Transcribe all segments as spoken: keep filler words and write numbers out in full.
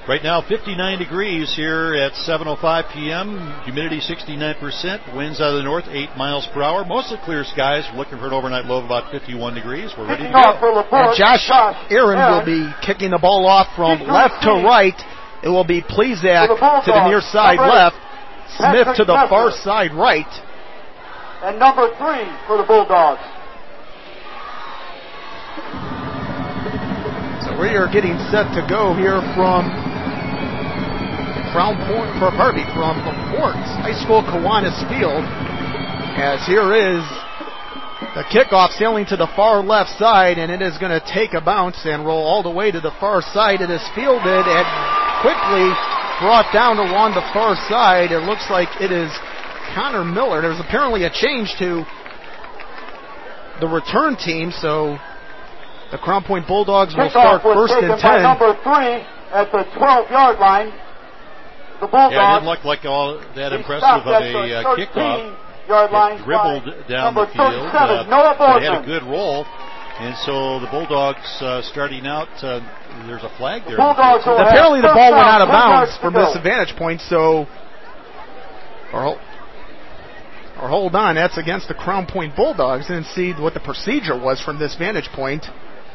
Right now, fifty-nine degrees here at seven oh five p.m. Humidity sixty-nine percent. Winds out of the north, eight miles per hour. Mostly clear skies. We're looking for an overnight low of about fifty-one degrees. We're ready to go. And Josh Aaron will be kicking the ball off from left to right. It will be Plezak to the near side left. Smith to the far side right. And number three for the Bulldogs. So we are getting set to go here from Crown Point, for pardon me, from LaPorte High School Kiwanis Field. As here is the kickoff sailing to the far left side, and it is going to take a bounce and roll all the way to the far side. It is fielded and quickly brought down along the far side. It looks like it is Connor Miller. There's apparently a change to the return team, so the Crown Point Bulldogs will start first and ten. Number three at the twelve-yard line. The Bulldogs. Yeah, it didn't look like all that impressive of a uh, kickoff. It dribbled down the field. Uh, they had a good roll. And so the Bulldogs uh, starting out, uh, there's a flag there. Apparently the ball went out of bounds from this vantage point, so, or, or hold on, that's against the Crown Point Bulldogs. Didn't see what the procedure was from this vantage point.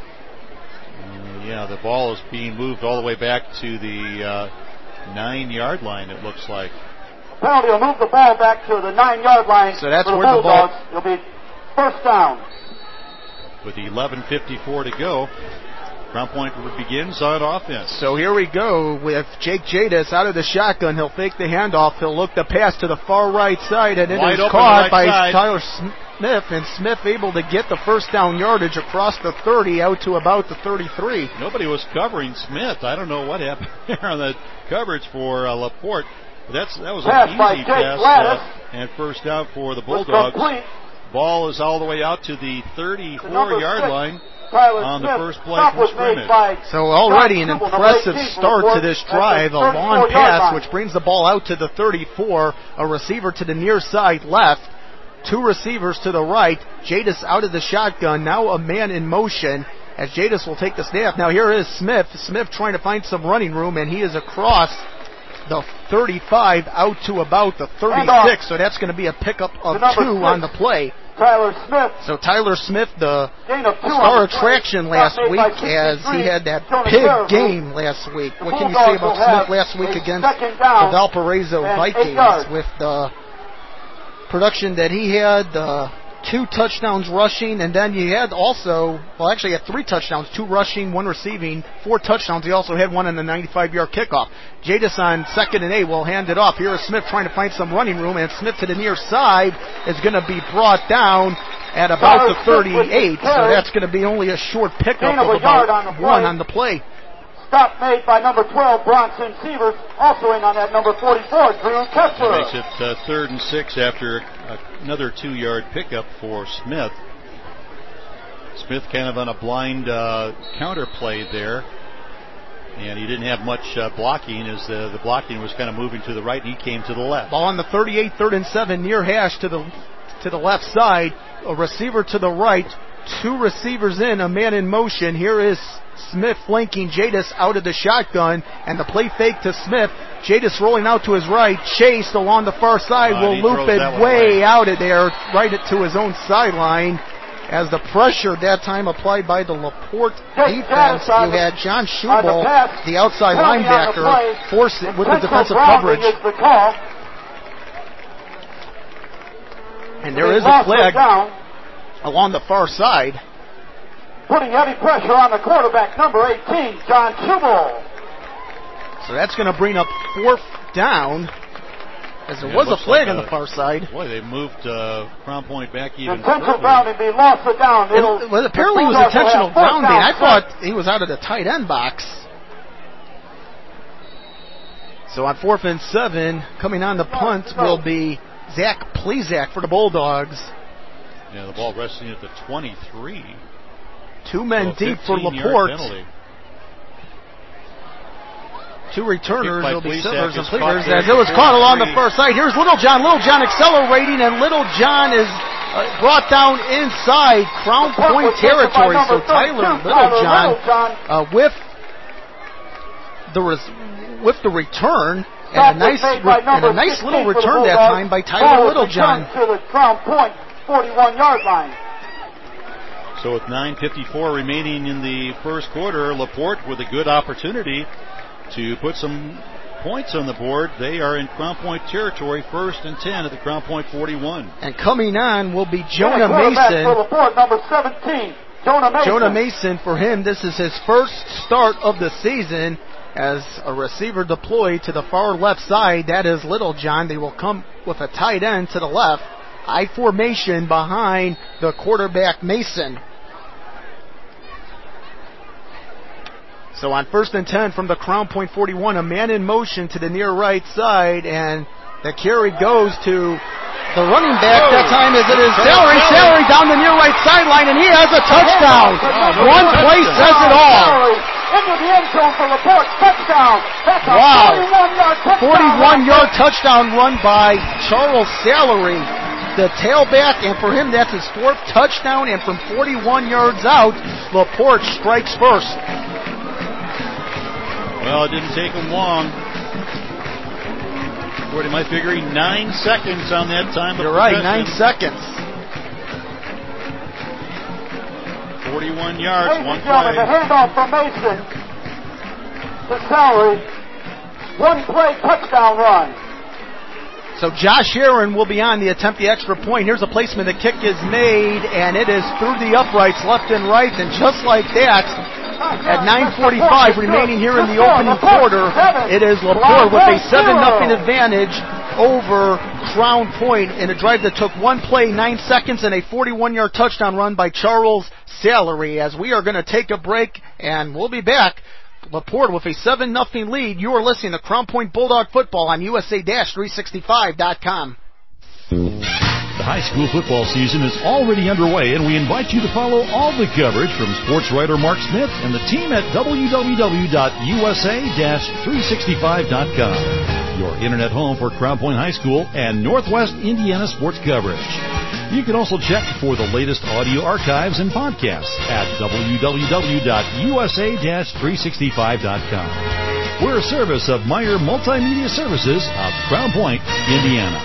Uh, yeah, the ball is being moved all the way back to the uh, nine-yard line, it looks like. Penalty will move the ball back to the nine-yard line. So that's for the where the Bulldogs. ball. It'll be first down. With eleven fifty-four to go, Crown Point begins on offense. So here we go with Jake Jadis out of the shotgun. He'll fake the handoff. He'll look the pass to the far right side, and it Wide is caught right by side. Tyler Smith, and Smith able to get the first down yardage across the thirty out to about the thirty-three. Nobody was covering Smith. I don't know what happened there on the coverage for uh, LaPorte. That's, that was pass an easy pass uh, and first down for the Bulldogs. Ball is all the way out to the thirty-four-yard line on the first play from scrimmage. So already an impressive start to this drive. A long pass which brings the ball out to the thirty-four. A receiver to the near side left. Two receivers to the right. Jadis out of the shotgun. Now a man in motion as Jadis will take the snap. Now here is Smith. Smith trying to find some running room, and he is across the thirty-five out to about the thirty-six. So that's going to be a pickup of two on the play. Tyler Smith. So Tyler Smith, the star attraction last week, as he had that big game last week. What can you say about Smith last week against the Valparaiso Vikings with the production that he had, the two touchdowns rushing, and then you had also, well, actually had three touchdowns, two rushing, one receiving, four touchdowns. He also had one on the ninety-five-yard kickoff. Jadis on second and eight will hand it off. Here is Smith trying to find some running room, and Smith to the near side is going to be brought down at about the thirty-eight. So that's going to be only a short pickup of about one on the play. Stop made by number twelve, Bronson Sievers. Also in on that number forty-four, Drew Kessler. That makes it uh, third and six after another two-yard pickup for Smith. Smith kind of on a blind uh, counter play there. And he didn't have much uh, blocking as uh, the blocking was kind of moving to the right, and he came to the left. Ball on the thirty-eight, third and seven, near hash to the to the left side. A receiver to the right. Two receivers in, a man in motion. Here is Smith flanking Jadis out of the shotgun, and the play fake to Smith. Jadis rolling out to his right. Chase along the far side uh, will loop it way out of there, right to his own sideline. As the pressure that time applied by the LaPorte defense, you had John Schubel, the outside linebacker, force it with the defensive coverage. And there is a flag along the far side. Putting heavy pressure on the quarterback, number eighteen, John Schubel. So that's going to bring up fourth down, as there yeah, was a flag like on the far side. Boy, they moved uh, Crown Point back even intentional grounding, they lost it down. It, well, apparently it was intentional grounding. I thought he was out of the tight end box. So on fourth and seven, coming on the punt will be Zach Plezak for the Bulldogs. Yeah, the ball resting at the twenty-three. Two men so deep for LaPorte. Two returners will be Sivers and Plevers as it was caught along the far side. Here's Little John. Little John accelerating, and Little John is uh, brought down inside Crown Point territory. So Tyler Littlejohn uh, with the res- with the return. And a nice, re- and a nice little return that time by Tyler Littlejohn. To the Crown Point forty-one-yard line. So with nine fifty-four remaining in the first quarter, LaPorte with a good opportunity to put some points on the board. They are in Crown Point territory, first and ten at the Crown Point forty-one. And coming on will be Jonah Mason. For LaPorte, number seventeen, Jonah Mason. Jonah Mason, for him, this is his first start of the season as a receiver deployed to the far left side. That is Littlejohn. They will come with a tight end to the left. I formation behind the quarterback Mason. So on first and ten from the Crown Point forty-one, a man in motion to the near right side, and the carry goes to the running back. That time as it is Salary. Salary down the near right sideline, and he has a touchdown. One play says it all. Into the end zone for LaPorte. Touchdown. That's a wow. forty-one-yard touchdown. forty-one-yard touchdown run by Charles Salary, the tailback, and for him that's his fourth touchdown, and from forty-one yards out, LaPorte strikes first. Well, it didn't take him long. What am I figuring? Nine seconds on that time. You're right, nine seconds. forty-one yards, Ladies one and gentlemen, play. the handoff from Mason to Salary. One play touchdown run. So Josh Aaron will be on the attempt the extra point. Here's a placement. The kick is made, and it is through the uprights left and right, and just like that, at nine forty-five remaining here in the opening quarter, it is LaPorte with a seven nothing advantage over Crown Point in a drive that took one play, nine seconds, and a forty-one-yard touchdown run by Charles Salary. As we are going to take a break, and we'll be back. LaPorte with a seven nothing lead. You are listening to Crown Point Bulldog Football on U S A three sixty-five dot com. The high school football season is already underway, and we invite you to follow all the coverage from sports writer Mark Smith and the team at w w w dot u s a three sixty-five dot com, your internet home for Crown Point High School and Northwest Indiana sports coverage. You can also check for the latest audio archives and podcasts at w w w dot u s a three sixty-five dot com. We're a service of Meyer Multimedia Services of Crown Point, Indiana.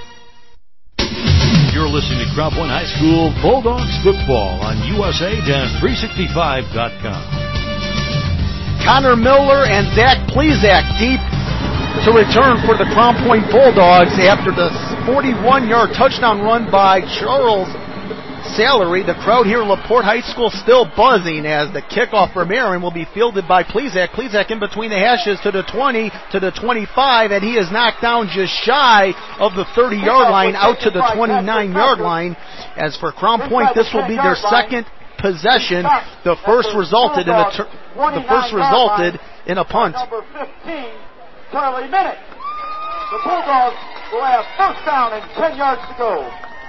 You're listening to Crown Point High School Bulldogs football on u s a three sixty-five dot com. Connor Miller and Zach Plezak deep to return for the Crown Point Bulldogs after the forty-one-yard touchdown run by Charles Salary. The crowd here at LaPorte High School still buzzing as the kickoff from Aaron will be fielded by Plezak. Plezak in between the hashes to the twenty, to the twenty-five, and he is knocked down just shy of the thirty-yard line out to the twenty-nine-yard line. As for Crown Point, this will be their second possession. The first resulted in a ter- the first resulted in a punt. Number fifteen, Charlie Minnick. The Bulldogs will have first down and ten yards to go.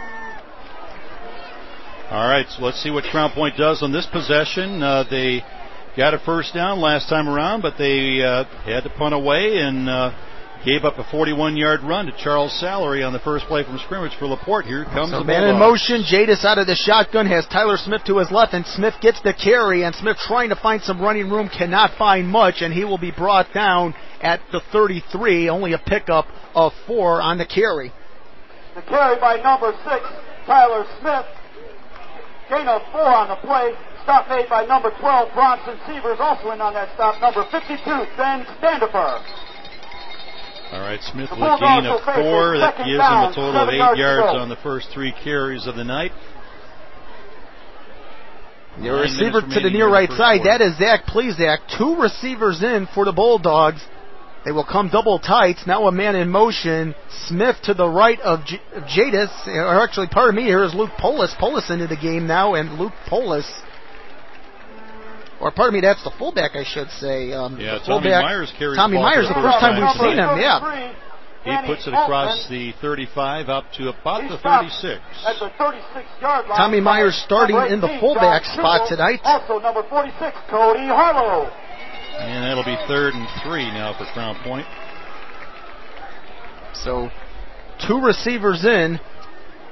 All right, so let's see what Crown Point does on this possession. Uh, they got a first down last time around, but they uh, had to punt away and uh, gave up a forty-one-yard run to Charles Salary on the first play from scrimmage for LaPorte. Here comes so the man in motion. Jadis out of the shotgun has Tyler Smith to his left, and Smith gets the carry, and Smith trying to find some running room, cannot find much, and he will be brought down at the thirty-three, only a pickup of four on the carry. The carry by number six, Tyler Smith. Gain of four on the play. Stop made by number twelve, Bronson Sievers, also in on that stop. Number fifty-two, Ben Standifer. All right, Smith with a gain of four. That gives him a total of eight yards on the first three carries of the night. The receiver to the near right side, that is Zach Plezak. Two receivers in for the Bulldogs. They will come double tights. Now a man in motion. Smith to the right of J- Jadis. Or actually, pardon me, here is Luke Polis. Polis into the game now, and Luke Polis. Or pardon me, that's the fullback, I should say. Um, yeah, the Tommy fullback. Myers carries Tommy the ball Myers, for the the first first time we've time seen him, yeah. He puts it across the thirty-five up to about He the thirty-six. At the thirty-six-yard line. Tommy Myers starting in the fullback spot tonight. Also number forty-six, Cody Harlow. And that'll be third and three now for Crown Point. So, two receivers in.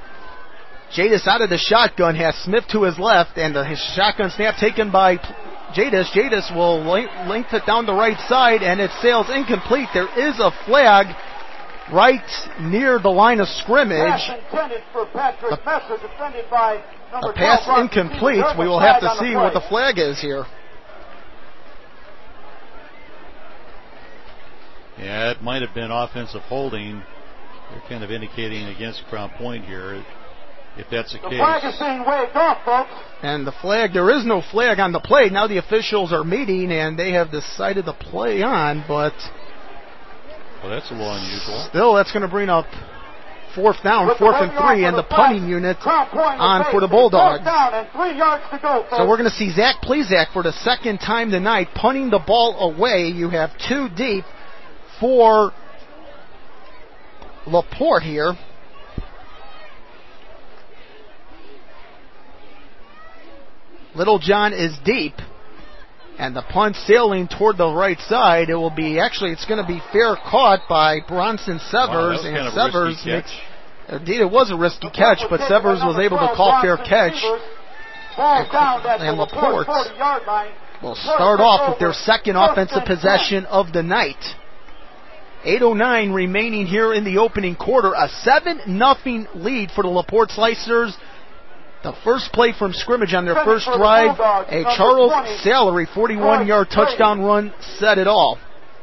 Jadis out of the shotgun has Smith to his left, and the his shotgun snap taken by Jadis. Jadis will length it down the right side, and it sails incomplete. There is a flag right near the line of scrimmage. Pass intended for Patrick The- Messer, defended by number A pass twelve, incomplete. There's a We will have flag to on the see play. what the flag is here. Yeah, it might have been offensive holding. They're kind of indicating against Crown Point here. If that's the, The case. flag is being waved off, folks. And the flag, there is no flag on the play. Now the officials are meeting, and they have decided to play on, but Well, that's a little unusual. still that's going to bring up fourth down, With the fourth and waving off three, of and the flag, punting unit Crown Point on is for the based. Bulldogs. Fourth down and three yards to go, folks. So we're going to see Zach Plezak for the second time tonight punting the ball away. You have two deep for LaPorte here. Little John is deep, and the punt sailing toward the right side. It will be, actually, it's going to be fair caught by Bronson Severs, Wow, that was and kind of a Severs risky makes, catch. indeed it was a risky catch, but Severs was able to call fair catch. Ball down at and the LaPorte LaPorte forty-yard line. Will start off with their second offensive possession of the night. eight oh nine remaining here in the opening quarter. A seven nothing lead for the LaPorte Slicers. The first play from scrimmage on their first drive, a Charles Salary forty-one-yard touchdown run set it all.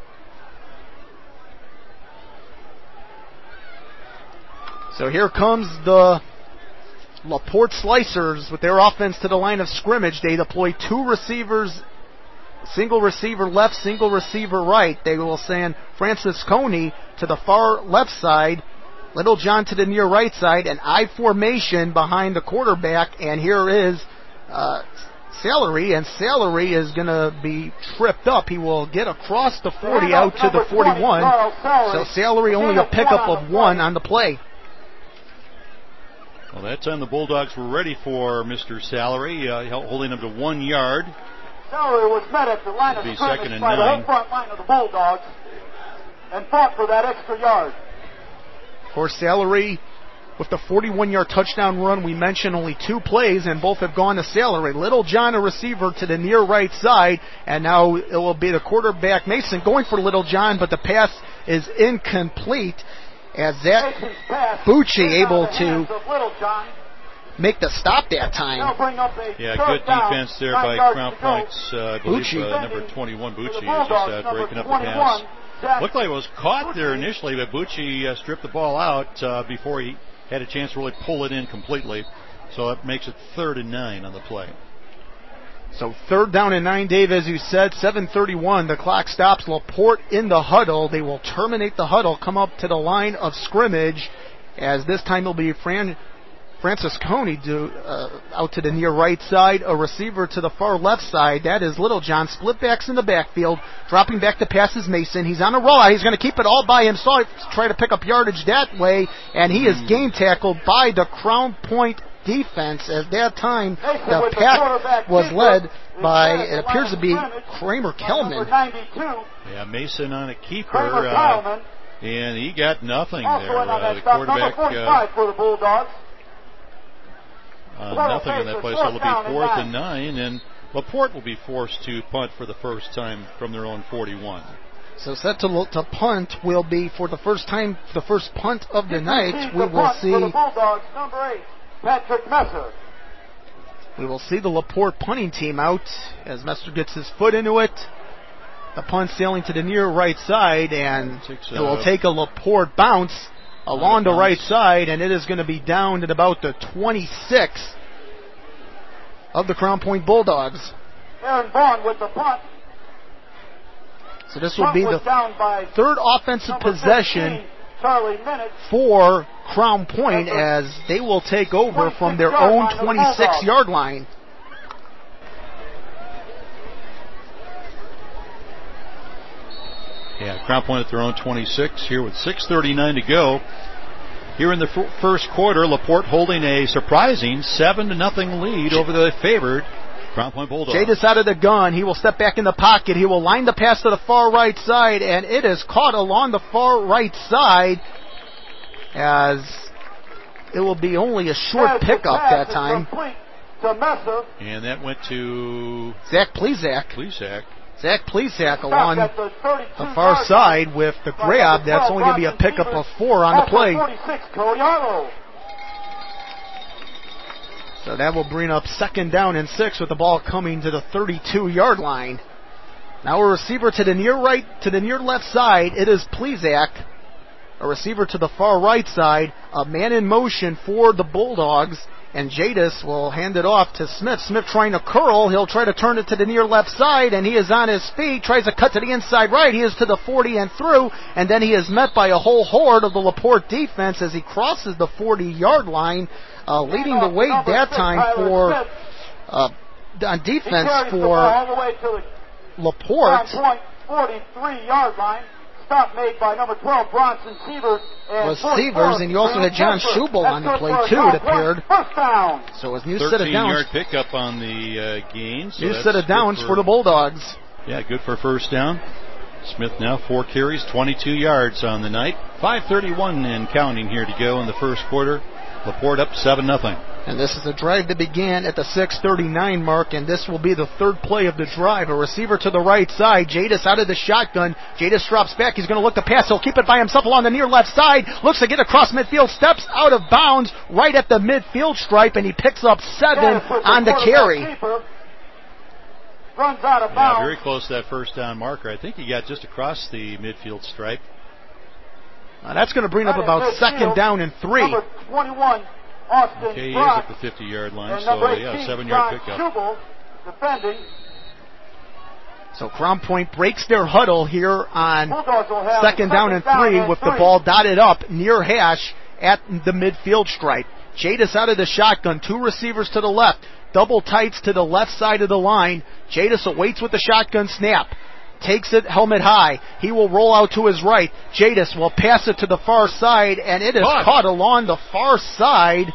So here comes the LaPorte Slicers with their offense to the line of scrimmage. They deploy two receivers, single receiver left, single receiver right. They will send Francis Coney to the far left side, Little John to the near right side, an I formation behind the quarterback, and here is uh, Salary, and Salary is going to be tripped up. He will get across the forty out to the forty-one, so Salary only a pickup of one on the play. Well, that time the Bulldogs were ready for Mister Salary, uh, holding him to one yard. Salary was met at the line of It'll be second scrimmage and by the nine. whole front line of the Bulldogs and fought for that extra yard. Of course, Salary with the forty-one-yard touchdown run, we mentioned only two plays, and both have gone to Salary. Little John, a receiver to the near right side, and now it will be the quarterback, Mason, going for Little John, but the pass is incomplete as Zach Bucci able to make the stop that time. Yeah, good defense there by Crown Point's, uh, I believe, uh, number twenty-one, Bucci, is just uh, breaking up the pass. Looked like it was caught there initially, but Bucci uh, stripped the ball out uh, before he had a chance to really pull it in completely. So it makes it third and nine on the play. So third down and nine, Dave, as you said, seven thirty-one. The clock stops. LaPorte in the huddle. They will terminate the huddle, come up to the line of scrimmage, as this time it'll be Fran, Francis Coney do, uh, out to the near right side, a receiver to the far left side. That is Little John. Split backs in the backfield, dropping back to pass is Mason. He's on a roll. He's going to keep it all by himself, try to pick up yardage that way, and he is game tackled by the Crown Point defense. At that time, the pack was led by, it appears to be Kramer Kelman. Yeah, Mason on a keeper, uh, and he got nothing there. Uh, the quarterback, uh, for the Bulldogs. uh, nothing in that place. So it'll be fourth and nine, and LaPorte will be forced to punt for the first time from their own forty-one. So set to, to punt will be for the first time, the first punt of the night. We will see. For the Bulldogs, number eight, Patrick Messer. We will see the LaPorte punting team out as Messer gets his foot into it. The punt sailing to the near right side, and it will take a LaPorte bounce along the right side, and it is going to be down at about the twenty-six of the Crown Point Bulldogs. Aaron Vaughn with the punt. So this will be the third offensive possession Minutes. for Crown Point as they will take over from their own twenty-six-yard line. Yeah, Crown Point at their own twenty-six here with six thirty-nine to go. Here in the f- first quarter, LaPorte holding a surprising seven to nothing lead over the favored Crown Point Bulldogs. Jadis out of the gun. He will step back in the pocket. He will line the pass to the far right side, and it is caught along the far right side as it will be only a short pickup that time. to Messer. And that went to Zach Plesac. Plesac. Zach Plesac along the, the far side with the grab. That's only going to be a pickup of four on the play. So that will bring up second down and six with the ball coming to the thirty-two-yard line. Now a receiver to the near right, to the near left side. It is Plesac. A receiver to the far right side. A man in motion for the Bulldogs. And Jadis will hand it off to Smith. Smith trying to curl. He'll try to turn it to the near left side, and he is on his feet. Tries to cut to the inside right. He is to the forty and through, and then he is met by a whole horde of the LaPorte defense as he crosses the forty-yard line, uh, leading the way that time for uh, on defense for LaPorte. forty-three-yard line. Stop made by number twelve, Bronson Sievers. Was Sievers, and you also had John Schubel on the play, too, it appeared. So it was new set of downs. thirteen-yard pickup on the uh, gain. So new set of downs for, for the Bulldogs. Yeah, good for first down. Smith now four carries, twenty-two yards on the night. five thirty-one and counting here to go in the first quarter. LaPorte up seven nothing. And this is a drive that began at the six thirty-nine mark, and this will be the third play of the drive. A receiver to the right side. Jadis out of the shotgun. Jadis drops back. He's going to look to pass. He'll keep it by himself along the near left side. Looks to get across midfield. Steps out of bounds right at the midfield stripe, and he picks up seven on the carry. Runs out of bounds. Yeah, very close to that first down marker. I think he got just across the midfield stripe. Uh, that's going to bring up about second down and three. Number twenty-one, Austin Okay, he Brock, is at the fifty-yard line, and so eighteen, yeah, seven-yard John pickup. Schubel, defending. So Crown Point breaks their huddle here on second down and down three and with three. the ball dotted up near hash at the midfield stripe. Jadis out of the shotgun, two receivers to the left, double tights to the left side of the line. Jadis awaits with the shotgun snap. Takes it helmet high. He will roll out to his right. Jadis will pass it to the far side, and it is caught, caught along the far side.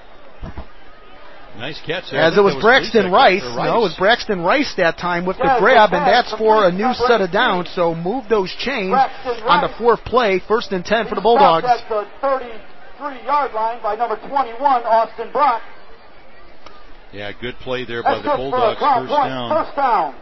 Nice catch there. As it was, was Braxton Rice. Rice. No, it was Braxton Rice that time with yeah, the grab, and pass, that's for a new set of downs. So move those chains on the fourth play. First and ten for the Bulldogs. At the thirty-three-yard line by number twenty-one, Austin Brock. Yeah, good play there by That's the Bulldogs. First down. First down.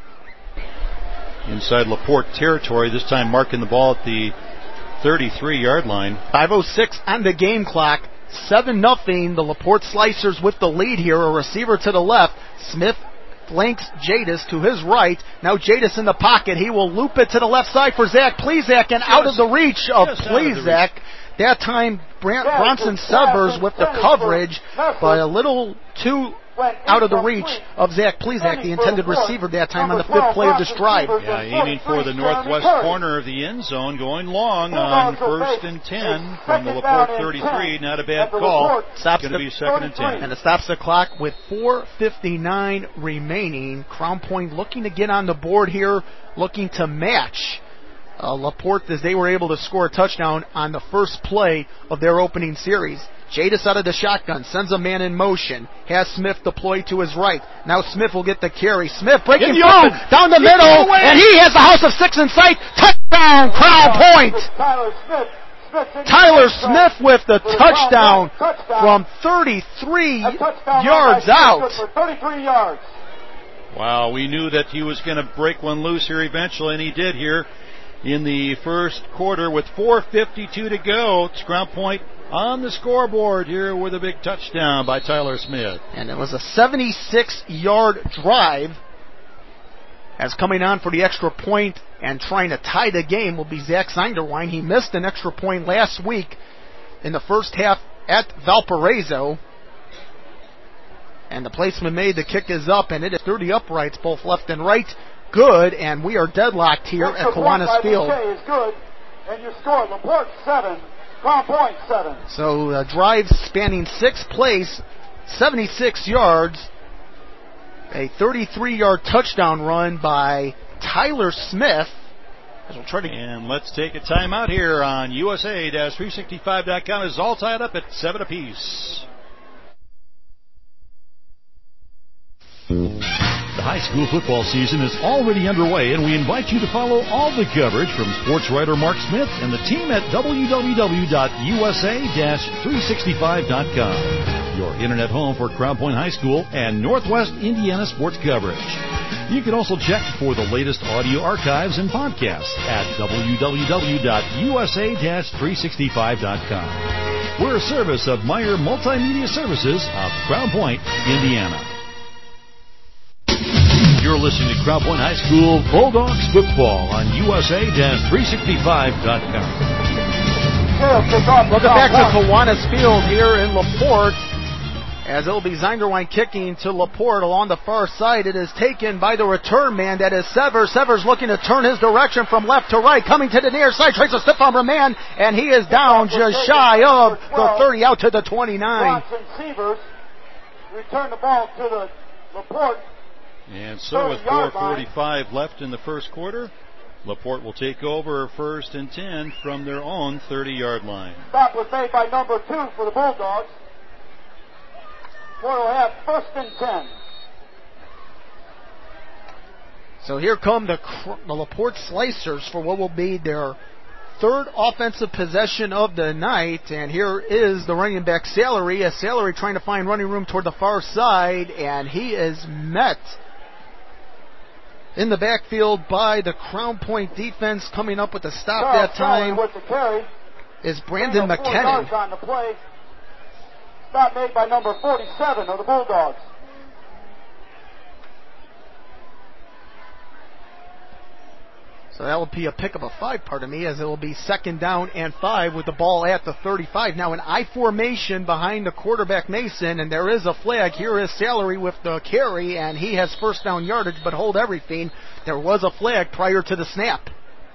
Inside LaPorte territory, this time marking the ball at the thirty-three-yard line. five oh six on the game clock. seven nothing. The LaPorte Slicers with the lead here. A receiver to the left. Smith flanks Jadis to his right. Now Jadis in the pocket. He will loop it to the left side for Zach Plesac, and out of the reach of Plesac. That time Brant, Bronson Severs with the coverage, but a little too out of the reach of Zach Plesac, the intended receiver that time on the fifth play of this drive. Yeah, aiming for the northwest corner of the end zone, going long on first and ten from the LaPorte thirty-three. Not a bad call. Stops going the, to be second and ten. And it stops the clock with four fifty-nine remaining. Crown Point looking to get on the board here, looking to match uh, LaPorte as they were able to score a touchdown on the first play of their opening series. Jadis out of the shotgun, sends a man in motion, has Smith deployed to his right. Now Smith will get the carry. Smith breaking through, open. down the middle, and he has the house of six in sight. Touchdown, Crown Point! Tyler Smith. Tyler Smith with the touchdown from thirty-three yards out. thirty-three yards. Wow, we knew that he was going to break one loose here eventually, and he did here in the first quarter with four fifty-two to go. It's Crown Point on the scoreboard here with a big touchdown by Tyler Smith. And it was a seventy-six-yard drive. As coming on for the extra point and trying to tie the game will be Zach Sinderwine. He missed an extra point last week in the first half at Valparaiso. And the placement made, the kick is up, and it is through the uprights, both left and right. Good, and we are deadlocked here extra at Kiwanis Field. Is good, and you score LaPorte seven. Crown Point seven. So a drive spanning six plays, seventy-six yards, a thirty-three-yard touchdown run by Tyler Smith. As we'll try to and let's take a timeout here on U S A three sixty-five dot com. It's all tied up at seven apiece. The high school football season is already underway, and we invite you to follow all the coverage from sports writer Mark Smith and the team at w w w dot u s a dash three sixty-five dot com. your internet home for Crown Point High School and Northwest Indiana sports coverage. You can also check for the latest audio archives and podcasts at w w w dot u s a dash three sixty-five dot com. We're a service of Meyer Multimedia Services of Crown Point, Indiana. You're listening to Crown Point High School Bulldogs football on u s a dash three sixty-five dot com. Welcome back to Kiwanis Field here in LaPorte. As it'll be Zinderwein kicking to LaPorte along the far side. It is taken by the return man. That is Severs. Severs looking to turn his direction from left to right. Coming to the near side. Tries to stiff arm a man. And he is down just shy of the thirty out to the twenty-nine. Bronson Severs return the ball to the LaPorte. And so with four forty-five left in the first quarter, LaPorte will take over first and ten from their own thirty-yard line. Stop was made by number two for the Bulldogs. LaPorte will have first and ten. So here come the, the LaPorte Slicers for what will be their third offensive possession of the night. And here is the running back Salary. A Salary trying to find running room toward the far side, and he is met in the backfield by the Crown Point defense. Coming up with the stop Charles that time with the carry is Brandon Four McKinnon. yards on the play. Stop made by number forty-seven of the Bulldogs. So that will be a pick of a five, pardon me, as it will be second down and five with the ball at the thirty-five. Now an I formation behind the quarterback Mason, and there is a flag. Here is Salary with the carry, and he has first down yardage, but hold everything. There was a flag prior to the snap.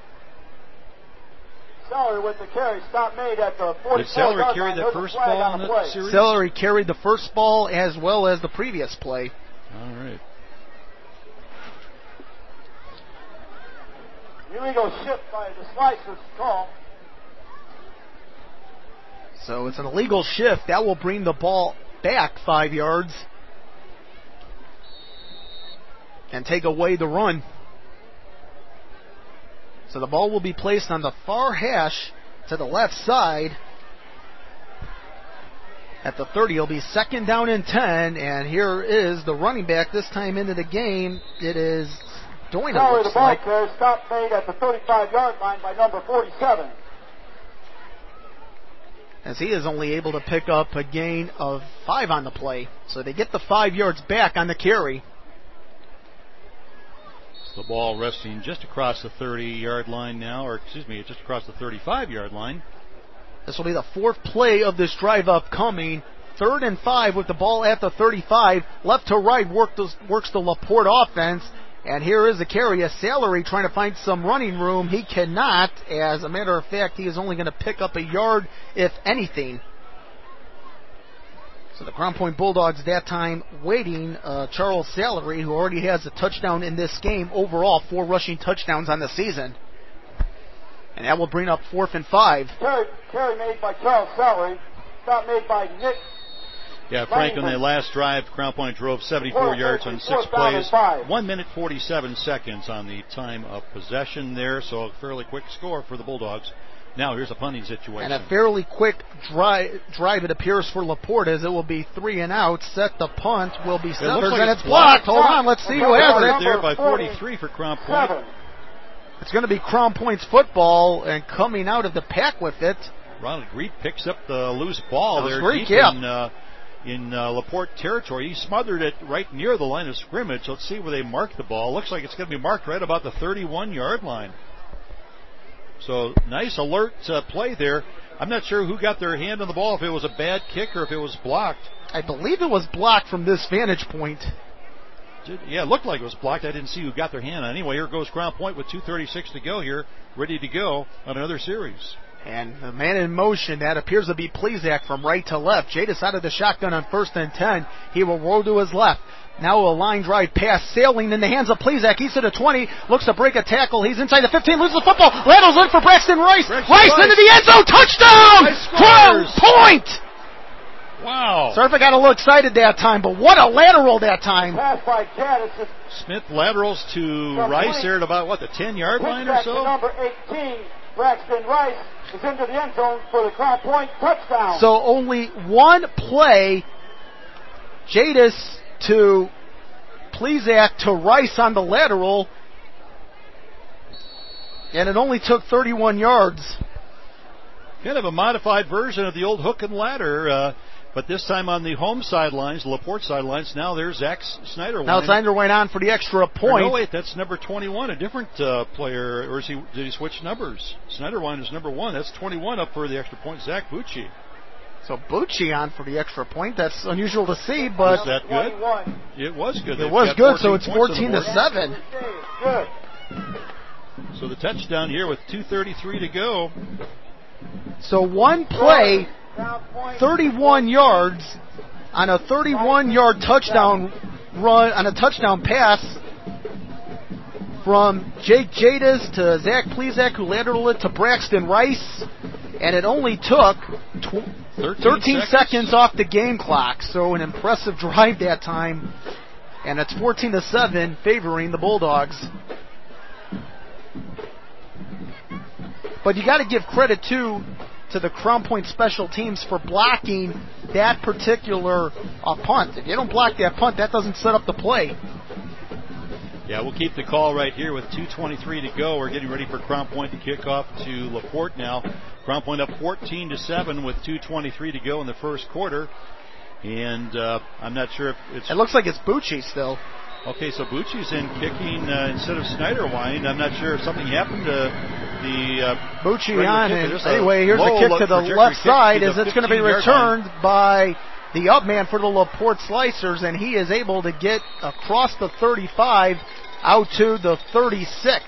Salary with the carry. Stop made at the forty-four. Did Salary yard carry line. that There's first a flag ball on in the that play. series? Salary carried the first ball as well as the previous play. All right. Illegal shift by the Slicers call. So it's an illegal shift. That will bring the ball back five yards and take away the run. So the ball will be placed on the far hash to the left side. At the thirty, it'll be second down and ten, and here is the running back this time into the game. It is Doyne, Salary, it the looks ball like. carrier. Stop made at the thirty-five yard line by number forty-seven. As he is only able to pick up a gain of five on the play. So they get the five yards back on the carry. The ball resting just across the thirty-yard line now, or excuse me, just across the thirty-five-yard line. This will be the fourth play of this drive upcoming. Third and five with the ball at the thirty-five. Left to right work the, works the LaPorte offense. And here is the carry. A Salary trying to find some running room. He cannot. As a matter of fact, he is only going to pick up a yard, if anything. So the Crown Point Bulldogs that time waiting uh, Charles Salary, who already has a touchdown in this game. Overall, four rushing touchdowns on the season. And that will bring up fourth and five. Carry, carry made by Charles Salary. Stop made by Nick. Yeah, Frank, on the last drive, Crown Point drove seventy-four yards on six plays. One minute, forty-seven seconds on the time of possession there, so a fairly quick score for the Bulldogs. Now here's a punting situation. And a fairly quick drive, drive it appears for LaPorte, as it will be three and out. Set the punt will be Severs, like and it's it's blocked. Hold on, let's see who has right it. there by forty-three for Crown Point. It's going to be Crown Point's football, and coming out of the pack with it. Ronald Greet picks up the loose ball there Greek, deep yeah. in, uh, in uh, LaPorte territory. He smothered it right near the line of scrimmage. Let's see where they mark the ball. Looks like it's going to be marked right about the thirty-one-yard line. So nice alert uh, play there. I'm not sure who got their hand on the ball, if it was a bad kick or if it was blocked. I believe it was blocked from this vantage point. Yeah, it looked like it was blocked. I didn't see who got their hand on it. Anyway, here goes Crown Point with two thirty-six to go here, ready to go on another series. And the man in motion, that appears to be Plezak from right to left. Jadis out of the shotgun on first and ten. He will roll to his left. Now a line drive pass sailing in the hands of Plezak. He's to the twenty, looks to break a tackle. He's inside the fifteen, loses the football. Laterals in for Braxton Rice. Braxton Rice, Rice into the end zone. Touchdown! Crown Point! Wow. Sorry if I got a little excited that time, but what a lateral that time. Pass by Gaddis. Smith laterals to Rice there at about, what, the ten-yard line or so? Number eighteen, Braxton Rice, is into the end zone for the Crown Point touchdown. So only one play Jadis to Plezak to Rice on the lateral, and it only took thirty-one yards. Kind of a modified version of the old hook and ladder, uh, but this time on the home sidelines, the LaPorte sidelines. Now there's Zach Snyderwine. Now Snyder went on for the extra point. Or no, wait, that's number twenty-one, a different uh, player, or is he, did he switch numbers? Snyderwine is number one. That's twenty-one up for the extra point. Zach Bucci. So Bucci on for the extra point. That's unusual to see, but was that good? It was good. It was good. So it's fourteen to seven. Good. So the touchdown here with two thirty-three to go. So one play, thirty-one yards on a thirty-one-yard touchdown run, on a touchdown pass from Jake Jadis to Zach Plezak, who lateraled it to Braxton Rice, and it only took tw- thirteen, thirteen seconds. seconds off the game clock. So an impressive drive that time, and it's fourteen to seven, favoring the Bulldogs. But you got to give credit, too, to the Crown Point special teams for blocking that particular uh, punt. If you don't block that punt, that doesn't set up the play. Yeah, we'll keep the call right here with two twenty-three to go. We're getting ready for Crown Point to kick off to LaPorte now. Crown Point up fourteen to seven with two twenty-three to go in the first quarter. And uh, I'm not sure if it's... It looks like it's Bucci still. Okay, so Bucci's in kicking uh, instead of Snyderwine. I'm not sure if something happened to the uh, Bucci on. And anyway, here's the kick to the left side as it's going to be returned by the up man for the LaPorte Slicers, and he is able to get across the thirty-five out to the thirty-six.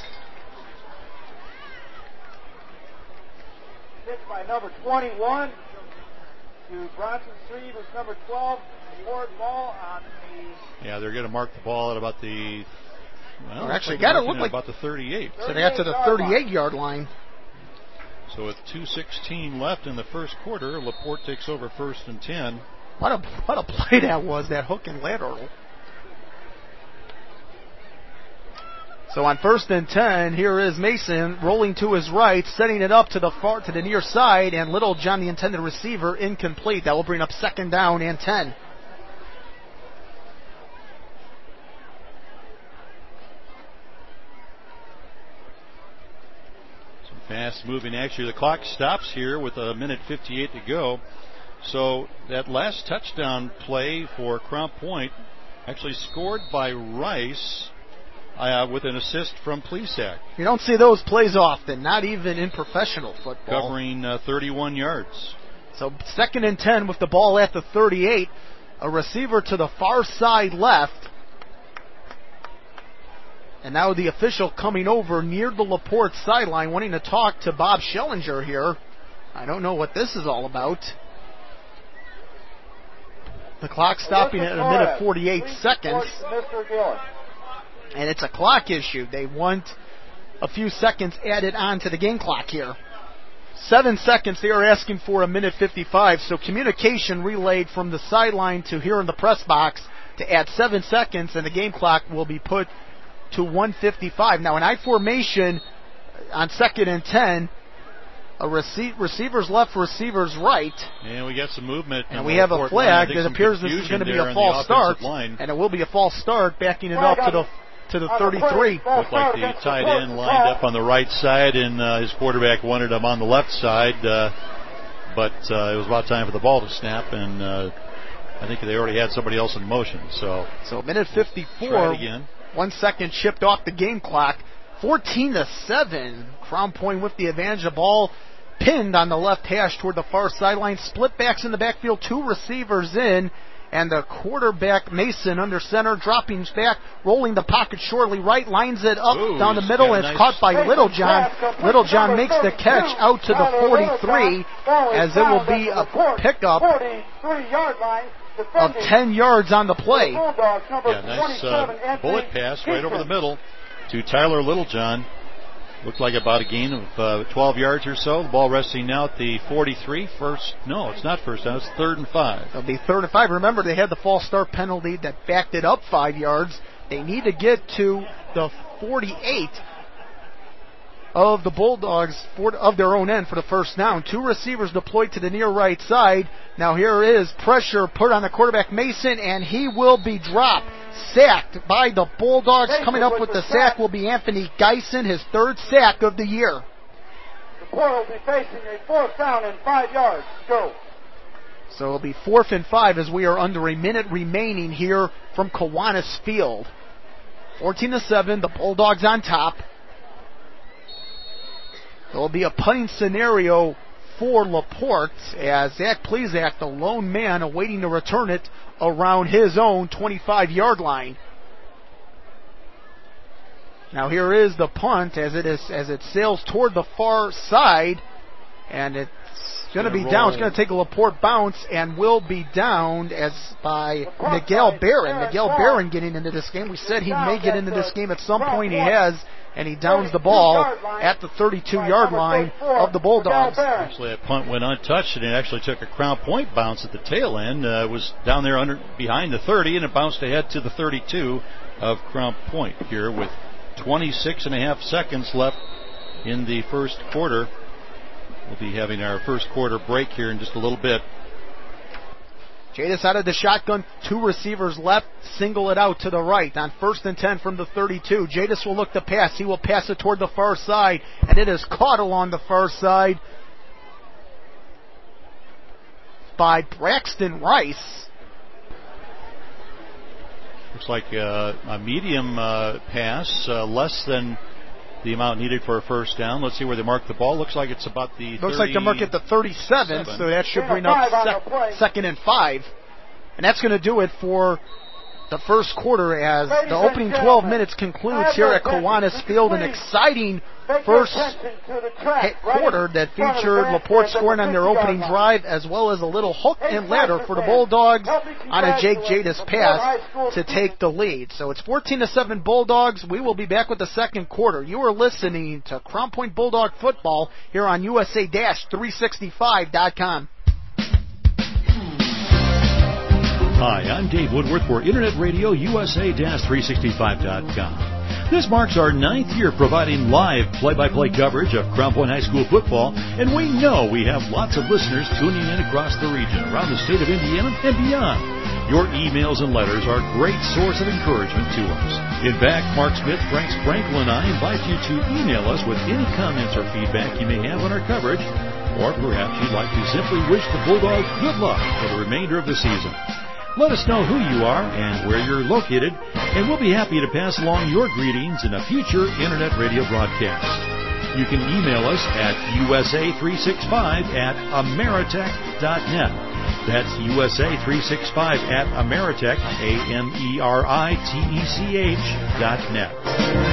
Hit by number twenty-one to Bronson Street, number twelve. Forward ball on the... Yeah, they're going to mark the ball at about the... Well, actually, got to look like about the thirty-eight. So they got to the thirty-eight-yard line. So with two sixteen left in the first quarter, LaPorte takes over first and ten. What a what a play that was, that hook and lateral. So on first and ten, here is Mason rolling to his right, setting it up to the far to the near side, and Little John, the intended receiver, incomplete. That will bring up second down and ten. Fast moving action. The clock stops here with a minute fifty-eight to go. So that last touchdown play for Crown Point actually scored by Rice uh, with an assist from Plezak. You don't see those plays often, not even in professional football. Covering uh, thirty-one yards. So second and ten with the ball at the thirty-eight. A receiver to the far side left. And now the official coming over near the LaPorte sideline, wanting to talk to Bob Schellinger here. I don't know what this is all about. The clock stopping at a minute forty-eight seconds. And it's a clock issue. They want a few seconds added on to the game clock here. Seven seconds, they are asking for a minute fifty-five. So communication relayed from the sideline to here in the press box to add seven seconds, and the game clock will be put to one fifty-five. Now, in I formation on second and ten, a rece- receiver's left, receiver's right. And we got some movement. And we have a flag that appears this is going to be a false start. Line. And it will be a false start, backing it up to the to the thirty-three. Looked like the tight end lined up on the right side, and uh, his quarterback wanted him on the left side. Uh, but uh, it was about time for the ball to snap, and uh, I think they already had somebody else in motion. So, so minute fifty-four. Try it again. One second chipped off the game clock. fourteen to seven. Crown Point with the advantage. The ball pinned on the left hash toward the far sideline. Split backs in the backfield. Two receivers in. And the quarterback, Mason, under center, dropping back, rolling the pocket shortly right, lines it up Ooh, down the middle, and it's nice. Caught by Little John. Little John makes the catch out to the forty-three, as it will be a pickup of ten yards on the play. Yeah, nice uh, bullet pass right over the middle to Tyler Littlejohn. Looked like about a gain of uh, twelve yards or so. The ball resting now at the forty-three. First, no, it's not first down. It's third and five. It'll be third and five. Remember, they had the false start penalty that backed it up five yards. They need to get to the forty-eight of the Bulldogs for, of their own end for the first down. Two receivers deployed to the near right side. Now here is pressure put on the quarterback Mason, and he will be dropped. Sacked by the Bulldogs. Coming up with the sack will be Anthony Geisen, his third sack of the year. The Port will be facing a fourth down and five yards. Go. So it'll be fourth and five as we are under a minute remaining here from Kiwanis Field. fourteen to seven, the Bulldogs on top. There will be a punting scenario for LaPorte as Zach Plezak, the lone man, awaiting to return it around his own twenty-five-yard line. Now here is the punt as it is as it sails toward the far side, and it's going to be roll. down. It's going to take a LaPorte bounce and will be downed as by Miguel Barron. Miguel Barron getting into this game. We said he may get into this game at some point. He has, and he downs the ball at the thirty-two-yard line of the Bulldogs. Actually, that punt went untouched, and it actually took a Crown Point bounce at the tail end. Uh, it was down there under behind the thirty, and it bounced ahead to the thirty-two of Crown Point here with twenty-six and a half seconds left in the first quarter. We'll be having our first quarter break here in just a little bit. Jadis out of the shotgun, two receivers left, single it out to the right. On first and ten from the thirty-two, Jadis will look to pass. He will pass it toward the far side, and it is caught along the far side by Braxton Rice. Looks like uh, a medium uh, pass, uh, less than the amount needed for a first down. Let's see where they mark the ball. Looks like it's about the Looks like they mark at the thirty-seven, so that should bring up sec- second and five. And that's going to do it for the first quarter as the opening twelve minutes concludes here at Kiwanis Field. An exciting first quarter that featured LaPorte scoring on their opening drive, as well as a little hook and ladder for the Bulldogs on a Jake Jadis pass to take the lead. So it's fourteen to seven Bulldogs. We will be back with the second quarter. You are listening to Crown Point Bulldog Football here on U S A three sixty-five dot com. Hi, I'm Dave Woodworth for Internet Radio U S A three sixty-five dot com. This marks our ninth year providing live play-by-play coverage of Crown Point High School football, and we know we have lots of listeners tuning in across the region, around the state of Indiana and beyond. Your emails and letters are a great source of encouragement to us. In fact, Mark Smith, Frank Sprankle, and I invite you to email us with any comments or feedback you may have on our coverage, or perhaps you'd like to simply wish the Bulldogs good luck for the remainder of the season. Let us know who you are and where you're located, and we'll be happy to pass along your greetings in a future Internet radio broadcast. You can email us at U S A three sixty-five at Ameritech dot net. That's U S A three sixty-five at Ameritech, A M E R I T E C H dot net.